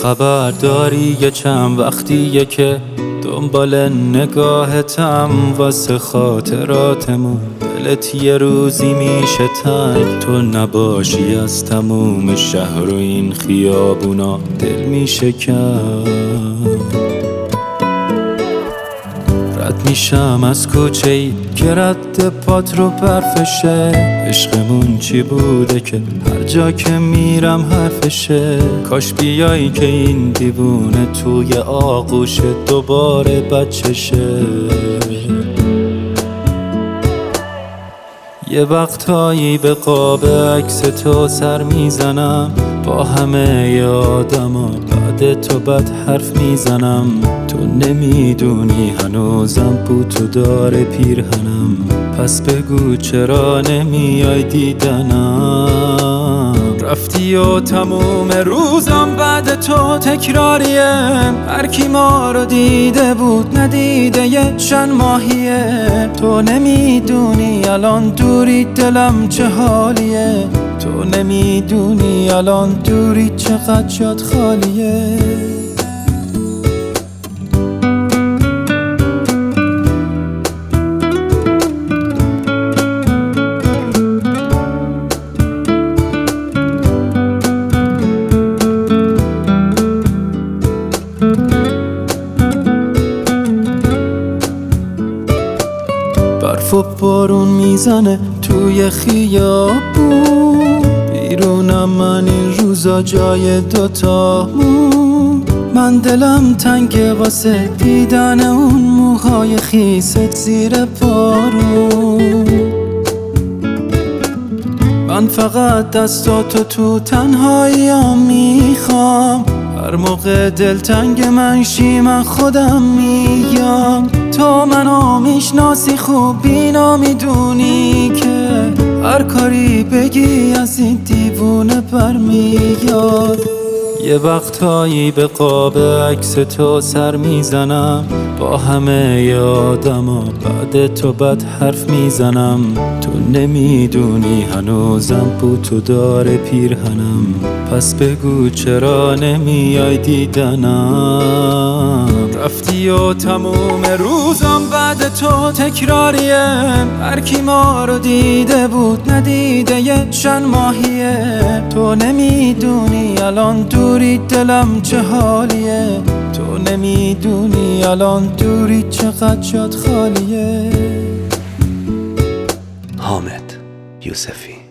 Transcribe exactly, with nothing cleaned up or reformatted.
خبر داری یه چند وقتیه که دنبال نگاهتم واسه خاطراتمون. دلت یه روزی میشه تنگ تو نباشی، از تموم شهر و این خیابونا دل میشه کم. رد میشم از کوچه ای که رد پات رو برفشه. عشقمون چی بوده که هر جا که میرم حرفشه. کاش بیایی که این دیوونه توی آغوش دوباره بچشه. یه وقتایی به قاب عکس تو سر میزنم با همه ی آدما، بعد تو بد حرف میزنم. تو نمیدونی هنوزم بوتو داره پیرهنم، پس بگو چرا نمیای دیدنم. رفتی و تموم روزم بعد تو تکراریه. هر کی ما رو دیده بود ندیده یه چند ماهیه. تو نمیدونی الان دوری دلم چه حالیه. تو نمیدونی الان دوری چقدر جات خالیه. برف و بارون میزنه توی خیابون، بیرونم من این روزا جای دوتامون. من دلم تنگه واسه دیدن اون موهای خیست زیر بارون. من فقط دستاتو تو تنهاییام میخوام. هر موقع دلتنگ من شی من خودم میگم. تو منو میشناسی خوب اینا میدونی که هر کاری بگی از این دیوونه برمیاد. یه وقتایی به قاب عکس تو سر میزنم با همه ی آدما، بعد تو بد حرف میزنم. تو نمیدونی هنوزم بوتو داره پیرهنم، پس بگو چرا نمیای دیدنم. رفتی و تموم روزم بعد تو تکراریه. هر کی ما رو دیده بود ندیده یه چند ماهیه. تو نمیدونی الان دوری دلم چه حالیه. تو نمیدونی الان دوری چقدر جات خالیه. حامد یوسفی.